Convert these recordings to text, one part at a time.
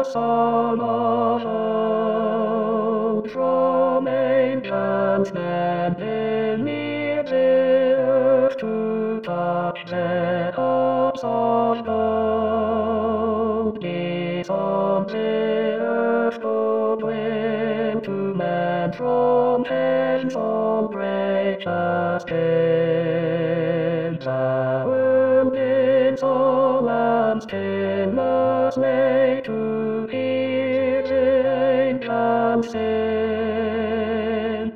Son of old, from ancient men beneath the earth to touch the cups of gold. These on the earth proclaim to men from hence all precious gain. The world is all and stillness lay to hear the angels sing.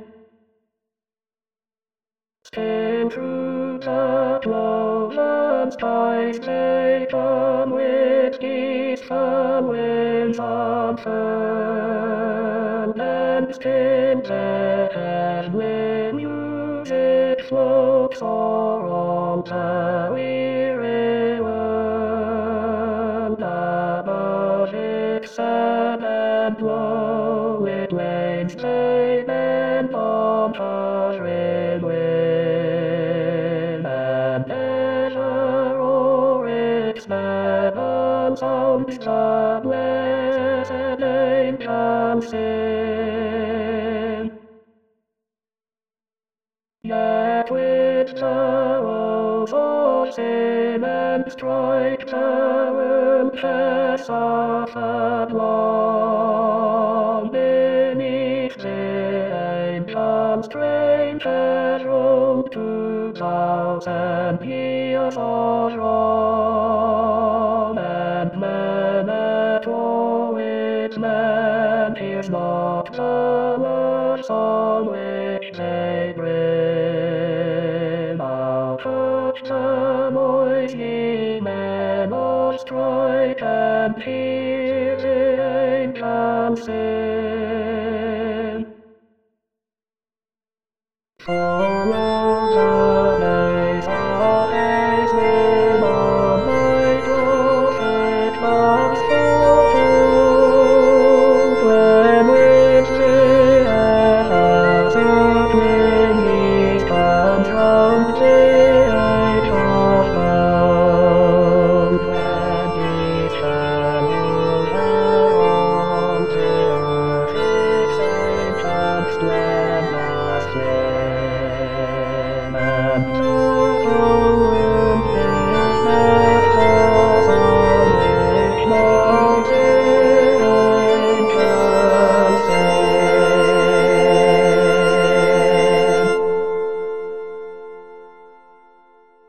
Sing through the cloudland skies they come with peaceful winds unfurled, and still the heavenly music floats o'er all the weary world. Above it sad and low, it lays laid and pompous railway, and ever o'er its metal sounds the blessed angels sing. Yet with the woes of sin and strife the world has suffered long. Beneath the angels' strange has rolled 2,000 years of wrong, and man at war with man hears not the words on which they bring. Out of the noisy men of strife and hear the angels sing. Follow the ways of Hazel on my prophet comes foretold, when with the echoes of wings comes round the age of gold, when these fellows around the earth its ancient land must live. And